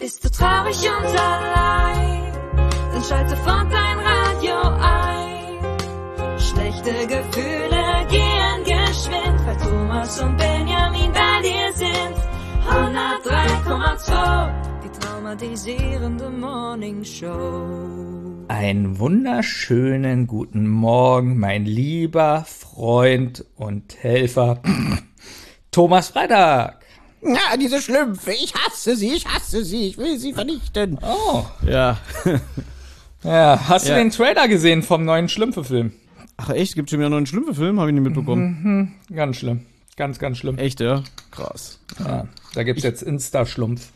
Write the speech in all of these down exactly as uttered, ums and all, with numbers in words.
Bist du traurig und allein, dann schalte sofort dein Radio ein. Schlechte Gefühle gehen geschwind, weil Thomas und Benjamin bei dir sind. hundertdrei Komma zwei, die traumatisierende Morning Show. Einen wunderschönen guten Morgen, mein lieber Freund und Helfer Thomas Freitag. Ja, diese Schlümpfe, ich hasse sie, ich hasse sie, ich will sie vernichten. Oh. Ja. Ja, hast Ja. du den Trailer gesehen vom neuen Schlümpfe-Film? Ach echt, gibt schon wieder einen neuen Schlümpfe-Film? Habe ich nicht mitbekommen. Mhm, ganz schlimm. Ganz, ganz schlimm. Echt, ja? Krass. Ja, da gibt's jetzt Insta-Schlumpf.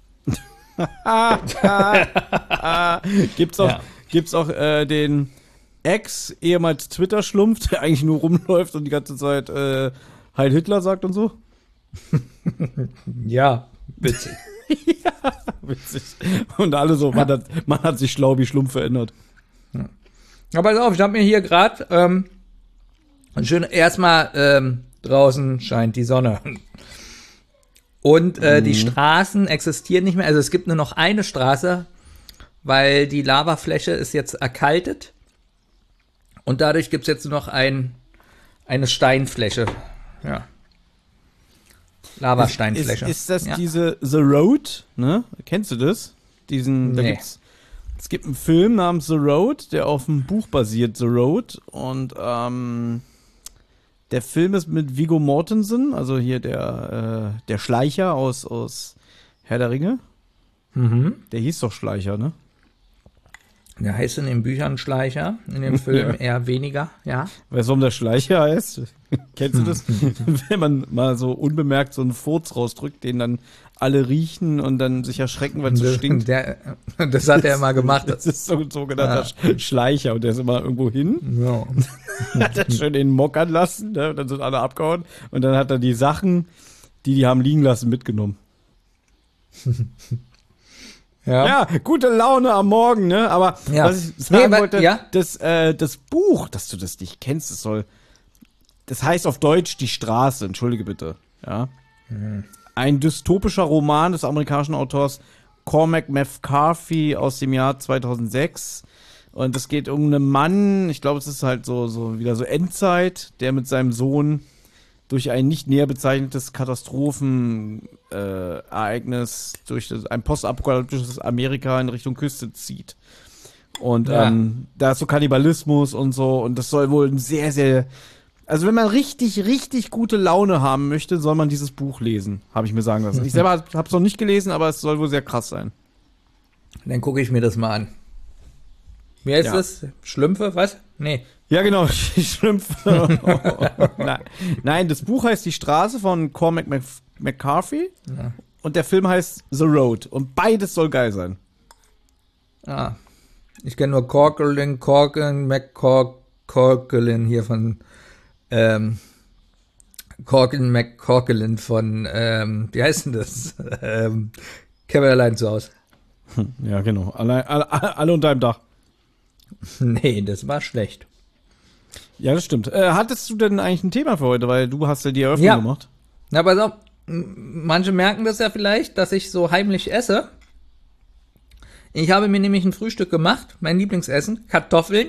Gibt's auch, Ja. gibt's auch äh, den Ex, ehemals Twitter-Schlumpf, der eigentlich nur rumläuft und die ganze Zeit äh, Heil Hitler sagt und so? Ja, bitte. Ja, witzig. Und alle so, man hat, man hat sich schlau wie Schlumpf verändert. Aber pass auf, ich habe mir hier gerade ähm, schön erstmal ähm, draußen scheint die Sonne. Und äh, die Straßen existieren nicht mehr. Also es gibt nur noch eine Straße, weil die Lavafläche ist jetzt erkaltet. Und dadurch gibt es jetzt nur noch ein, eine Steinfläche. Ja. Lavasteinfläche. Ist, ist das ja. diese The Road, ne? Kennst du das? Diesen, da Nee. gibt's, es gibt einen Film namens The Road, der auf einem Buch basiert, The Road. Und ähm, der Film ist mit Viggo Mortensen, also hier der, äh, der Schleicher aus, aus Herr der Ringe. Mhm. Der hieß doch Schleicher, ne? Der heißt in den Büchern Schleicher, in dem Film eher weniger, ja. Weißt du, warum der Schleicher heißt? Kennst du das? Wenn man mal so unbemerkt so einen Furz rausdrückt, den dann alle riechen und dann sich erschrecken, weil es so stinkt. Der, das hat er immer gemacht. Das ist so ein sogenannter ja. Schleicher und der ist immer irgendwo hin. Ja. Hat er schön den mockern lassen, ne? Und dann sind alle abgehauen und dann hat er die Sachen, die die haben liegen lassen, mitgenommen. Ja. Ja, gute Laune am Morgen, ne? Aber Ja. was ich sagen Nee, wollte, ja? das, äh, das Buch, dass du das nicht kennst, das soll, das heißt auf Deutsch Die Straße, entschuldige bitte, ja. Mhm. Ein dystopischer Roman des amerikanischen Autors Cormac McCarthy aus dem Jahr zweitausendsechs. Und es geht um einen Mann, ich glaube, es ist halt so, so wieder so Endzeit, der mit seinem Sohn durch ein nicht näher bezeichnetes Katastrophenereignis, äh, Ereignis, durch das, ein postapokalyptisches Amerika in Richtung Küste zieht. Und Ja. ähm, da ist so Kannibalismus und so. Und das soll wohl ein sehr, sehr... Also wenn man richtig, richtig gute Laune haben möchte, soll man dieses Buch lesen, habe ich mir sagen lassen. Ich selber habe es noch nicht gelesen, aber es soll wohl sehr krass sein. Dann gucke ich mir das mal an. Wie heißt Ja. das? Schlümpfe? Was? Nee. Ja, genau, die Schlümpfe. Nein. Nein, das Buch heißt Die Straße von Cormac Mc- McCarthy Ja. und der Film heißt The Road. Und beides soll geil sein. Ah. Ich kenne nur Corcoran, Corcoran, McCorcoran hier von ähm, Corcoran, McCorcoran von ähm, wie heißt denn das? ähm, Kevin allein zu Hause. Ja, genau. Alle, alle, alle unter einem Dach. Nee, das war schlecht. Ja, das stimmt. Äh, hattest du denn eigentlich ein Thema für heute? Weil du hast ja die Eröffnung Ja. gemacht. Na, pass auf, m- manche merken das ja vielleicht, dass ich so heimlich esse. Ich habe mir nämlich ein Frühstück gemacht, mein Lieblingsessen, Kartoffeln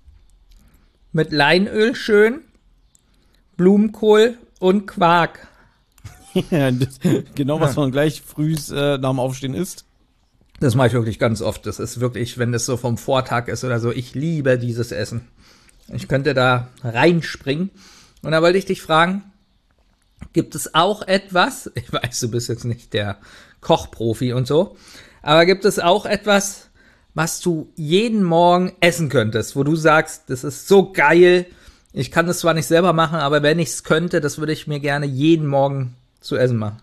mit Leinöl schön, Blumenkohl und Quark. Ja, das, genau, was man gleich früh äh, nach dem Aufstehen isst. Das mache ich wirklich ganz oft. Das ist wirklich, wenn das so vom Vortag ist oder so, ich liebe dieses Essen. Ich könnte da reinspringen. Und da wollte ich dich fragen, gibt es auch etwas, ich weiß, du bist jetzt nicht der Kochprofi und so, aber gibt es auch etwas, was du jeden Morgen essen könntest, wo du sagst, das ist so geil, ich kann das zwar nicht selber machen, aber wenn ich es könnte, das würde ich mir gerne jeden Morgen zu essen machen.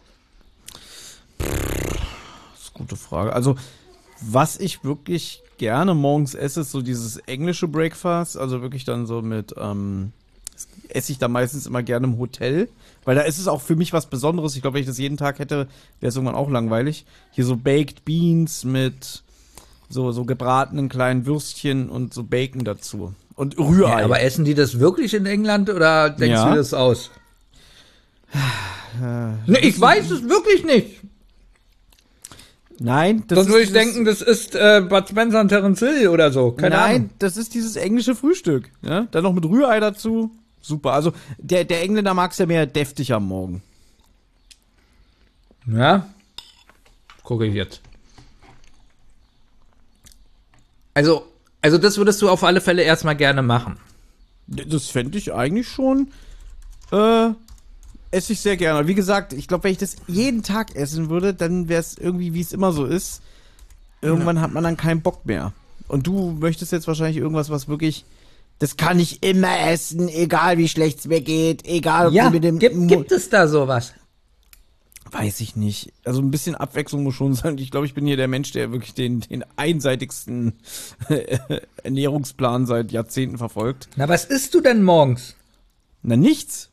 Gute Frage. Also, was ich wirklich gerne morgens esse, ist so dieses englische Breakfast. Also wirklich dann so mit, ähm, das esse ich da meistens immer gerne im Hotel. Weil da ist es auch für mich was Besonderes. Ich glaube, wenn ich das jeden Tag hätte, wäre es irgendwann auch langweilig. Hier so Baked Beans mit so, so gebratenen kleinen Würstchen und so Bacon dazu. Und Rührei. Ja, aber essen die das wirklich in England oder denkst Ja. du das aus? Nee, ich weiß es wirklich nicht. Nein, das Sonst ist würde ich dieses- denken, das ist äh, Bud Spencer und Terence Hill oder so. Keine Nein, Ahnung. das ist dieses englische Frühstück. Ja? Dann noch mit Rührei dazu. Super. Also der, der Engländer mag es ja mehr deftig am Morgen. Ja. Gucke ich jetzt. Also, also das würdest du auf alle Fälle erstmal gerne machen. Das fände ich eigentlich schon, äh, esse ich sehr gerne. Wie gesagt, ich glaube, wenn ich das jeden Tag essen würde, dann wäre es irgendwie, wie es immer so ist. Irgendwann ja. hat man dann keinen Bock mehr. Und du möchtest jetzt wahrscheinlich irgendwas, was wirklich, das kann ich immer essen, egal wie schlecht es mir geht, egal ob Ja, sie mit dem gibt, gibt es da sowas? Weiß ich nicht. Also ein bisschen Abwechslung muss schon sein. Ich glaube, ich bin hier der Mensch, der wirklich den, den einseitigsten Ernährungsplan seit Jahrzehnten verfolgt. Na, was isst du denn morgens? Na, nichts.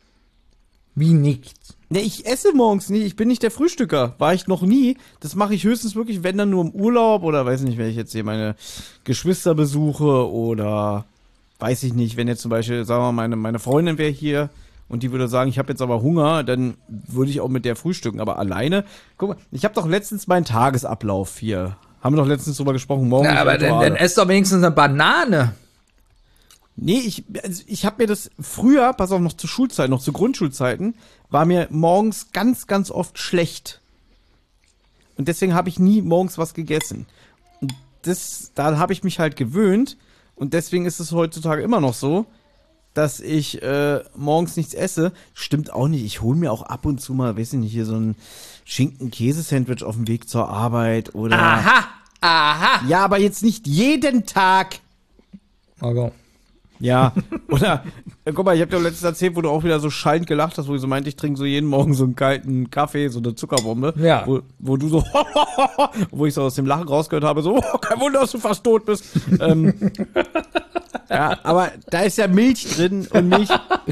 Wie nichts? Ne, ich esse morgens nie. Ich bin nicht der Frühstücker. War ich noch nie. Das mache ich höchstens wirklich, wenn dann nur im Urlaub oder weiß nicht, wenn ich jetzt hier meine Geschwister besuche oder weiß ich nicht, wenn jetzt zum Beispiel, sagen wir mal, meine, meine Freundin wäre hier und die würde sagen, ich habe jetzt aber Hunger, dann würde ich auch mit der frühstücken. Aber alleine, guck mal, ich habe doch letztens meinen Tagesablauf hier. Haben wir doch letztens drüber gesprochen. Morgen. Na, aber dann, dann ess doch wenigstens eine Banane. Nee, ich, also ich habe mir das früher, pass auf, noch zur Schulzeit, noch zu Grundschulzeiten, war mir morgens ganz, ganz oft schlecht. Und deswegen habe ich nie morgens was gegessen. Und das, da habe ich mich halt gewöhnt. Und deswegen ist es heutzutage immer noch so, dass ich äh, morgens nichts esse. Stimmt auch nicht. Ich hole mir auch ab und zu mal, weiß ich nicht, hier so ein Schinken-Käse-Sandwich auf dem Weg zur Arbeit oder. Aha, aha. Ja, aber jetzt nicht jeden Tag. Okay. Ja, oder, äh, guck mal, ich habe dir doch letztens erzählt, wo du auch wieder so schallend gelacht hast, wo ich so meinte, ich trinke so jeden Morgen so einen kalten Kaffee, so eine Zuckerbombe. Ja. Wo, wo du so, wo ich so aus dem Lachen rausgehört habe, so, oh, kein Wunder, dass du fast tot bist. ähm, ja, aber da ist ja Milch drin und Milch,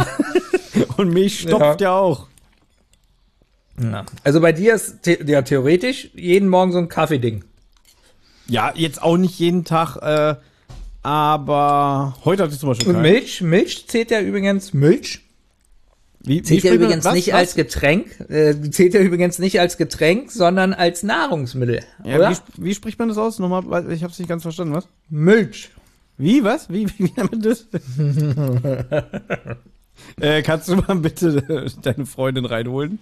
und Milch stopft ja, ja auch. Ja. Also bei dir ist the ja theoretisch jeden Morgen so ein Kaffeeding. Ja, jetzt auch nicht jeden Tag, äh, aber heute hatte ich zum Beispiel Und keinen. Milch, Milch zählt ja übrigens, Milch Wie, zählt wie ja spricht man- übrigens was, nicht was? als Getränk, äh, zählt ja übrigens nicht als Getränk, sondern als Nahrungsmittel, Ja, oder? wie, sp- wie spricht man das aus? Nochmal, weil ich hab's nicht ganz verstanden, was? Milch. Wie, was? Wie, wie, wie nennt man das? äh, kannst du mal bitte äh, deine Freundin reinholen?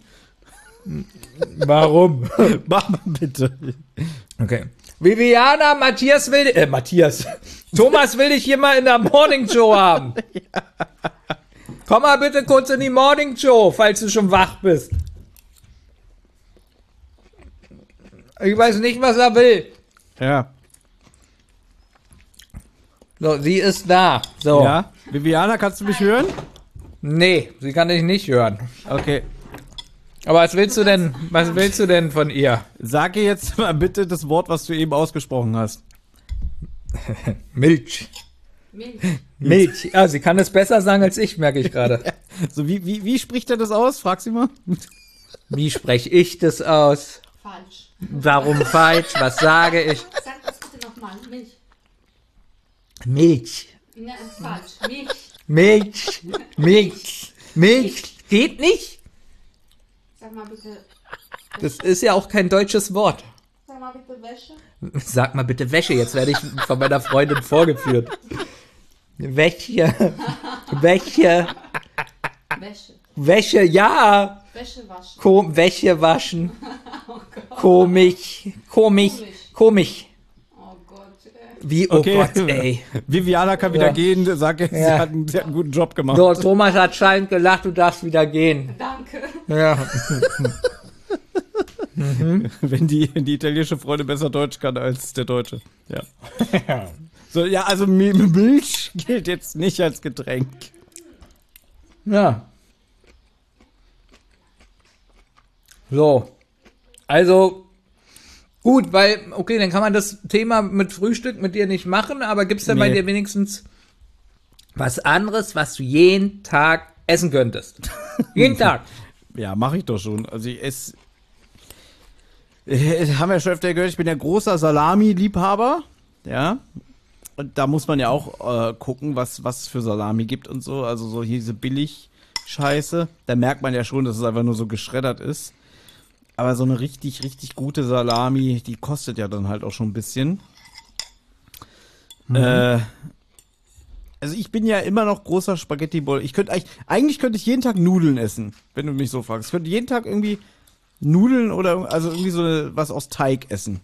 Warum? Mach mal bitte. Okay. Viviana, Matthias will, äh, Matthias. Thomas will dich hier mal in der Morning Show haben. Komm mal bitte kurz in die Morning Show, falls du schon wach bist. Ich weiß nicht, was er will. Ja. So, sie ist da. So. Ja. Viviana, kannst du mich hören? Nee, sie kann dich nicht hören. Okay. Aber was willst du denn, was willst du denn von ihr? Sag ihr jetzt mal bitte das Wort, was du eben ausgesprochen hast. Milch. Milch. Milch. Ja, sie kann es besser sagen als ich, merke ich gerade. So, wie, wie, wie spricht er das aus? Frag sie mal. Wie spreche ich das aus? Falsch. Warum falsch? Was sage ich? Sag das bitte nochmal. Milch. Milch. Nein, falsch. Milch. Milch. Milch. Milch. Geht nicht? Sag mal bitte. Das ist ja auch kein deutsches Wort. Sag mal bitte Wäsche. Sag mal bitte Wäsche, jetzt werde ich von meiner Freundin vorgeführt. Wäsche. Wäsche. Wäsche. Wäsche, ja. Wäsche waschen. Ko Wäsche waschen. Oh Gott. Komisch. Komisch. Komisch. Oh Gott. Ey. Wie, oh Okay. Gott, ey. Viviana kann wieder Ja. gehen. Sag jetzt, sie, Ja. hat einen, sie hat einen guten Job gemacht. So, Thomas hat schallend gelacht, du darfst wieder gehen. Danke. Ja. Wenn die, die italienische Freundin besser Deutsch kann als der Deutsche. Ja. So, ja, also Mi- Milch gilt jetzt nicht als Getränk. Ja. So. Also, gut, weil, okay, dann kann man das Thema mit Frühstück mit dir nicht machen, aber gibt's denn bei Nee. dir wenigstens was anderes, was du jeden Tag essen könntest? Jeden Tag. Ja, mache ich doch schon. Also ich esse. Äh, haben wir schon öfter gehört, ich bin ja großer Salami-Liebhaber. Ja. Und da muss man ja auch äh, gucken, was was für Salami gibt und so. Also so hier diese Billig-Scheiße. Da merkt man ja schon, dass es einfach nur so geschreddert ist. Aber so eine richtig, richtig gute Salami, die kostet ja dann halt auch schon ein bisschen. Mhm. Äh, also ich bin ja immer noch großer Spaghetti-Bowl. Ich könnte eigentlich, eigentlich könnte ich jeden Tag Nudeln essen, wenn du mich so fragst. Ich könnte jeden Tag irgendwie Nudeln oder also irgendwie so eine, was aus Teig essen.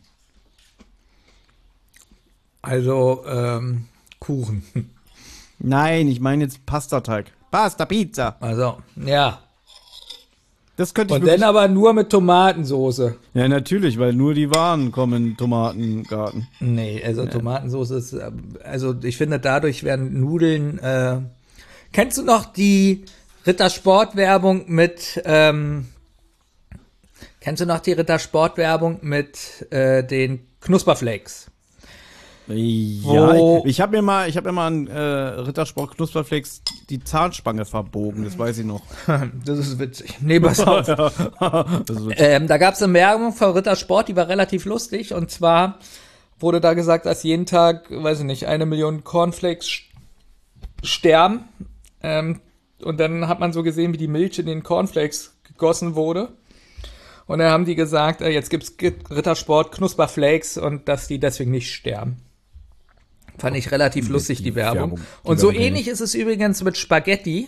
Also, ähm, Kuchen. Nein, ich meine jetzt Pastateig. Pasta, Pizza. Also, ja. Das könnte ich Und dann aber nur mit Tomatensoße. Ja, natürlich, weil nur die Waren kommen in Tomatengarten. Nee, also ja. Tomatensoße ist, also ich finde, dadurch werden Nudeln, äh, kennst du noch die Rittersport-Werbung mit, ähm, kennst du noch die Rittersport-Werbung mit äh, den Knusperflakes? Ja, Wo, ich, ich habe mir mal, ich habe mir mal an äh, Rittersport Knusperflakes die Zahnspange verbogen, das weiß ich noch. Das ist witzig. Nee, pass auf. ähm, da gab es eine Werbung von Rittersport, die war relativ lustig. Und zwar wurde da gesagt, dass jeden Tag, weiß ich nicht, eine Million Cornflakes sterben. Ähm, und dann hat man so gesehen, wie die Milch in den Cornflakes gegossen wurde. Und dann haben die gesagt, äh, jetzt gibt's Rittersport Knusperflakes und dass die deswegen nicht sterben. Fand ich relativ lustig, die, die Werbung. Werbung. Die und so Werbung ähnlich ist es übrigens mit Spaghetti,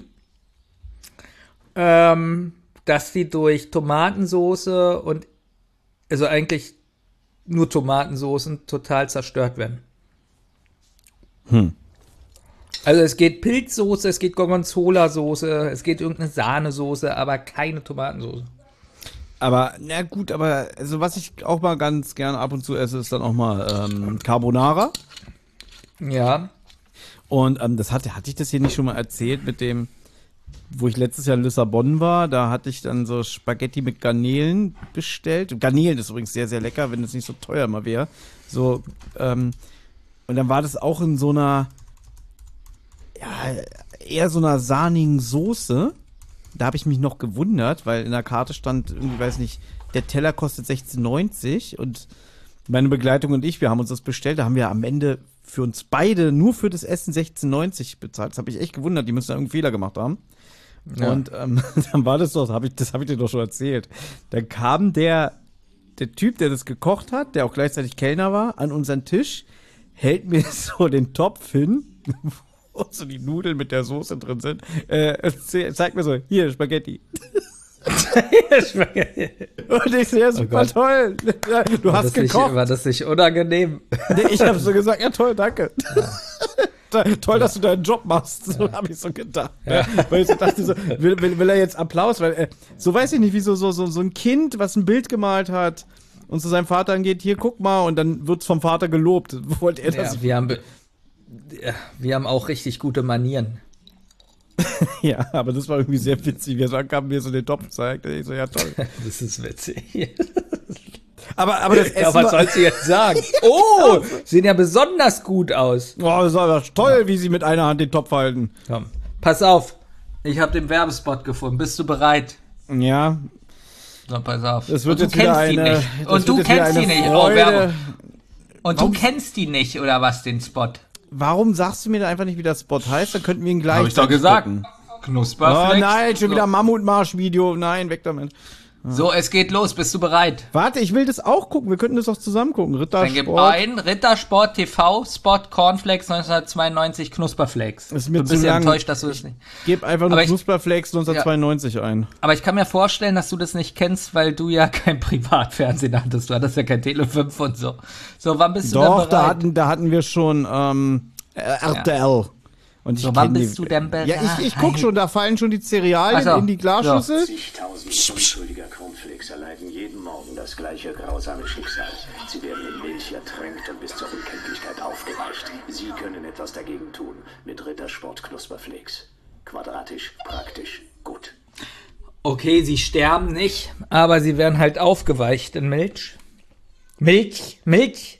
ähm, dass die durch Tomatensoße und, also eigentlich nur Tomatensoßen total zerstört werden. Hm. Also es geht Pilzsoße, es geht Gorgonzola-Soße, es geht irgendeine Sahnesoße, aber keine Tomatensoße. Aber, na gut, aber also was ich auch mal ganz gerne ab und zu esse, ist dann auch mal ähm, Carbonara. Ja. Und ähm, das hatte, hatte ich das hier nicht schon mal erzählt mit dem, wo ich letztes Jahr in Lissabon war, da hatte ich dann so Spaghetti mit Garnelen bestellt. Garnelen ist übrigens sehr, sehr lecker, wenn es nicht so teuer mal wäre. So, ähm, und dann war das auch in so einer, ja, eher so einer sahnigen Soße. Da habe ich mich noch gewundert, weil in der Karte stand, irgendwie weiß nicht, der Teller kostet sechzehn neunzig und meine Begleitung und ich, wir haben uns das bestellt, da haben wir am Ende für uns beide nur für das Essen sechzehn neunzig bezahlt. Das habe ich echt gewundert, die müssen da irgendeinen Fehler gemacht haben. Ja. Und ähm, dann war das doch, das habe ich, das hab ich dir doch schon erzählt. Dann kam der, der Typ, der das gekocht hat, der auch gleichzeitig Kellner war, an unseren Tisch, hält mir so den Topf hin, wo so die Nudeln mit der Soße drin sind, äh, zeigt mir so, hier, Spaghetti. Und ich sehe, ja, super oh toll. Du war hast gekocht. Nicht, war das nicht unangenehm? Nee, ich habe so gesagt, ja toll, danke. Ja. Toll, dass du deinen Job machst. So ja. habe ich so gedacht. Ja. Weil ich so dachte, so, will, will, will er jetzt Applaus? Weil, äh, so weiß ich nicht, wie so, so, so, so ein Kind, was ein Bild gemalt hat und zu seinem Vater angeht, hier, guck mal, und dann wird's vom Vater gelobt. Wollte er das? Ja, wir haben, wir haben auch richtig gute Manieren. Ja, aber das war irgendwie sehr witzig. Wir haben mir so den Topf gezeigt. Ich so, ja, toll. Das ist witzig. aber, aber das Essen ja, was sollst du jetzt sagen? Oh, sehen ja besonders gut aus. Oh, das war toll, ja. Wie sie mit einer Hand den Topf halten. Komm, pass auf. Ich habe den Werbespot gefunden. Bist du bereit? Ja. So, pass auf. Das wird Und jetzt wieder eine, nicht. Und du kennst ihn nicht. Oh, Werbung. Und Warum? Du kennst die nicht, oder was, den Spot? Warum sagst du mir da einfach nicht, wie der Spot heißt? Dann könnten wir ihn gleich. Hab ich doch gesagt. Knusperflex. Oh nein, schon wieder Mammutmarsch-Video. Nein, weg damit. Ah. So, es geht los. Bist du bereit? Warte, ich will das auch gucken. Wir könnten das auch zusammen gucken. Rittersport. Dann gib ein Rittersport T V-Spot Cornflakes neunzehnhundertzweiundneunzig Knusperflakes. Das ist mir du bist zu ja lang. enttäuscht, dass du das nicht. Gib einfach nur Knusperflakes neunzehnhundertzweiundneunzig ja. ein. Aber ich kann mir vorstellen, dass du das nicht kennst, weil du ja kein Privatfernsehen hattest. Du hattest ja kein Tele fünf und so. So, wann bist Doch, du denn bereit? da hatten, da hatten wir schon ähm, R T L. Ja. Und ich so, wann bist die, du denn bereit? Ja, ich, ich guck schon, da fallen schon die Cerealien so. in die Glasschüssel. zigtausend unschuldiger Cornflakes erleiden jeden Morgen das gleiche grausame Schicksal. Sie werden in Milch ertränkt und bis zur Unkenntlichkeit aufgeweicht. Sie können etwas dagegen tun mit Rittersport Knusperflakes. Quadratisch, praktisch, gut. Okay, sie sterben nicht, aber sie werden halt aufgeweicht in Milch. Milch, Milch.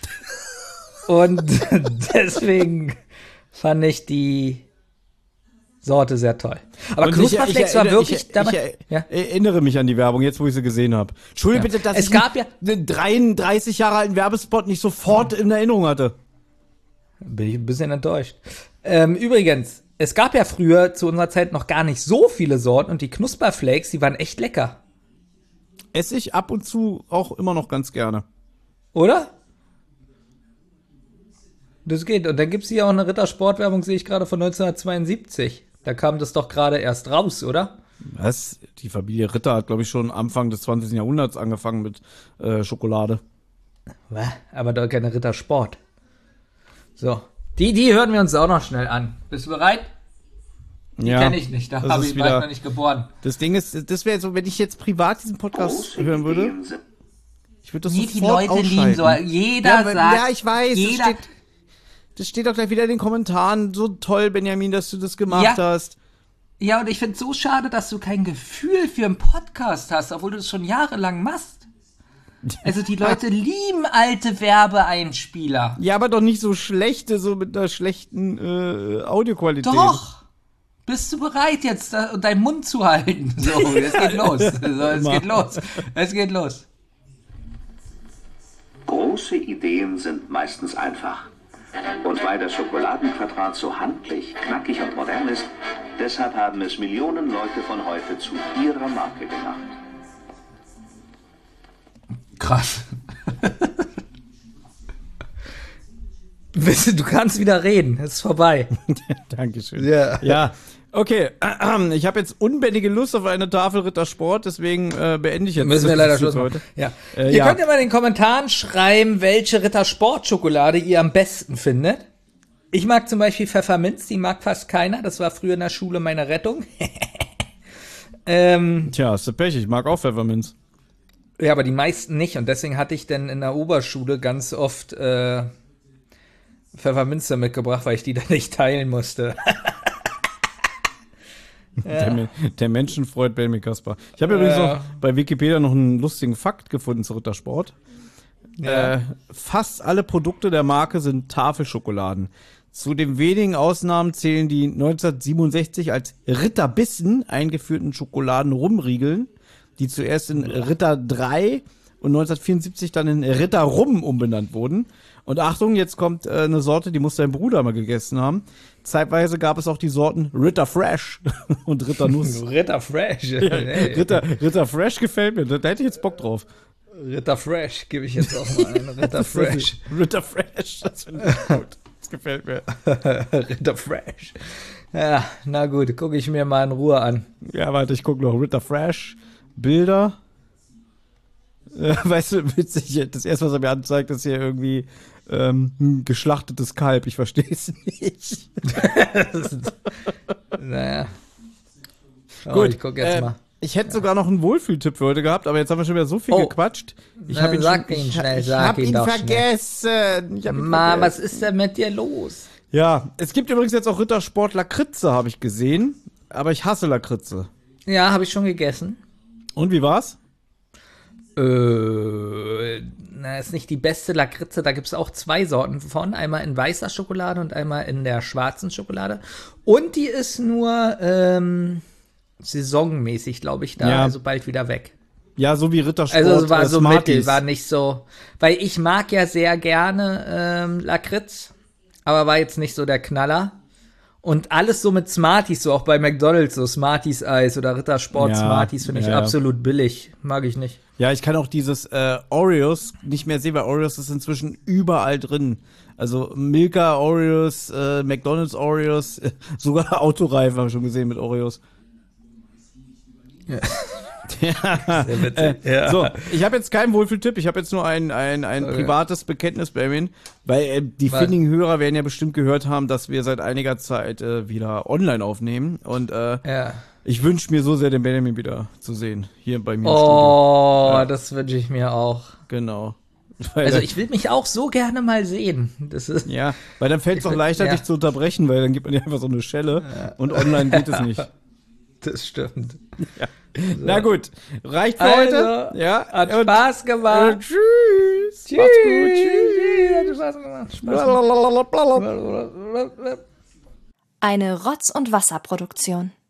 Und deswegen fand ich die Sorte sehr toll. Aber Knusperflakes war wirklich... Ich, ich, ich, ich ja? erinnere mich an die Werbung, jetzt wo ich sie gesehen habe. Entschuldige ja. bitte, dass es ich gab ja einen dreiunddreißig Jahre alten Werbespot nicht sofort in Erinnerung hatte. Bin ich ein bisschen enttäuscht. Ähm, übrigens, es gab ja früher zu unserer Zeit noch gar nicht so viele Sorten und die Knusperflakes, die waren echt lecker. Esse ich ab und zu auch immer noch ganz gerne. Oder? Das geht. Und dann gibt's hier auch eine Rittersportwerbung, sehe ich gerade, von neunzehnhundertzweiundsiebzig. Da kam das doch gerade erst raus, oder? Was? Die Familie Ritter hat, glaube ich, schon Anfang des zwanzigsten Jahrhunderts angefangen mit äh, Schokolade. Was? Aber doch keine Rittersport. So. Die, die hören wir uns auch noch schnell an. Bist du bereit? Die Ja, kenne ich nicht, da das habe ist ich wieder- war ich noch nicht geboren. Das Ding ist, das wäre so, wenn ich jetzt privat diesen Podcast Große hören würde, Ideen sind ich würde das Nee, die sofort Leute lieben so. ausschalten. Jeder ja, weil- sagt. Ja, ich weiß. Jeder, Das, steht, das steht doch gleich wieder in den Kommentaren. So toll, Benjamin, dass du das gemacht Ja. hast. ja, und ich finde es so schade, dass du kein Gefühl für einen Podcast hast, obwohl du das schon jahrelang machst. Also die Leute lieben alte Werbeeinspieler. Ja, aber doch nicht so schlechte, so mit einer schlechten äh, Audioqualität. Doch. Bist du bereit jetzt, da, deinen Mund zu halten? So, es geht los. So, es Immer. geht los. Es geht los. Große Ideen sind meistens einfach. Und weil das Schokoladenquadrat so handlich, knackig und modern ist, deshalb haben es Millionen Leute von heute zu ihrer Marke gemacht. Krass. Weißt du, du kannst wieder reden. Es ist vorbei. Dankeschön. Ja. Ja, okay. Ich habe jetzt unbändige Lust auf eine Tafel Rittersport, deswegen äh, beende ich jetzt Müssen wir das leider für Schluss heute. machen. Ja. Äh, ihr ja. könnt ja mal in den Kommentaren schreiben, welche Rittersport-Schokolade ihr am besten findet. Ich mag zum Beispiel Pfefferminz, die mag fast keiner. Das war früher in der Schule meine Rettung. ähm, Tja, ist der Pech, ich mag auch Pfefferminz. ja, aber die meisten nicht. Und deswegen hatte ich dann in der Oberschule ganz oft äh, Pfefferminze mitgebracht, weil ich die dann nicht teilen musste. Der, Men- der Menschenfreund Benjamin Kaspar. Ich habe übrigens Ja. noch bei Wikipedia noch einen lustigen Fakt gefunden zu Rittersport. Ja. Äh, fast alle Produkte der Marke sind Tafelschokoladen. Zu den wenigen Ausnahmen zählen die neunzehnhundertsiebenundsechzig als Ritterbissen eingeführten Schokoladen-Rumriegeln, die zuerst in Ritter drei und neunzehnhundertvierundsiebzig dann in Ritter Rum umbenannt wurden. Und Achtung, jetzt kommt äh, eine Sorte, die muss dein Bruder mal gegessen haben. Zeitweise gab es auch die Sorten Ritter Fresh und Ritter Nuss. Ritter Fresh. Hey. Ritter, Ritter Fresh gefällt mir, da, da hätte ich jetzt Bock drauf. Ritter Fresh gebe ich jetzt auch mal ein. Ritter Fresh. Ritter Fresh, das finde ich gut. Das gefällt mir. Ritter Fresh. Ja, na gut, gucke ich mir mal in Ruhe an. Ja, warte, ich gucke noch. Ritter Fresh, Bilder. Äh, weißt du, witzig, das erste, was er mir anzeigt, ist hier irgendwie ähm, ein geschlachtetes Kalb. Ich verstehe es nicht. Naja. Oh, Gut, ich gucke jetzt äh, mal. Ich hätte sogar noch einen Wohlfühltipp für heute gehabt, aber jetzt haben wir schon wieder so viel Oh. gequatscht. Ich Na, habe ihn, sag schon, ihn ich, schnell, ich sag hab ihn ihn doch vergessen. Ich hab ihn Ma, was vergessen. ist denn mit dir los? Ja, es gibt übrigens jetzt auch Rittersport Lakritze, habe ich gesehen. Aber ich hasse Lakritze. Ja, habe ich schon gegessen. Und wie war's? Äh, na, ist nicht die beste Lakritze. Da gibt es auch zwei Sorten von. Einmal in weißer Schokolade und einmal in der schwarzen Schokolade. Und die ist nur ähm, saisonmäßig, glaube ich, da. Ja. Also bald wieder weg. Ja, so wie Rittersport. Also es war äh, so Smarties. mittel, war nicht so. Weil ich mag ja sehr gerne ähm, Lakritz, aber war jetzt nicht so der Knaller. Und alles so mit Smarties, so auch bei McDonald's, so Smarties Eis oder Rittersport Ja, Smarties, finde ich ja, ja. absolut billig. Mag ich nicht. Ja, ich kann auch dieses äh, Oreos nicht mehr sehen, weil Oreos ist inzwischen überall drin. Also Milka Oreos, äh, McDonald's Oreos, äh, sogar Autoreifen habe ich schon gesehen mit Oreos. Ja. Ja. Sehr witzig. Äh, Ja. So, ich habe jetzt keinen Wohlfühltipp, ich habe jetzt nur ein, ein, ein Okay. privates Bekenntnis, Benjamin, weil äh, die Was? Finning-Hörer werden ja bestimmt gehört haben, dass wir seit einiger Zeit äh, wieder online aufnehmen und äh, Ja. ich wünsche mir so sehr, den Benjamin wieder zu sehen, hier bei mir im Oh, Ja. das wünsche ich mir auch. Studio. Genau. Weil Also dann- ich will mich auch so gerne mal sehen. Das ist ja, weil dann fällt es Ich auch will- leichter, ja. dich zu unterbrechen, weil dann gibt man dir einfach so eine Schelle und online geht es nicht. das stimmt. Na gut, reicht für Also, heute. Ja, Hat und, Spaß gemacht. und tschüss. Tschüss. Macht's gut. Tschüss. Hat Spaß gemacht. Spaß Blablabla. gemacht. Eine Rotz- und Wasserproduktion.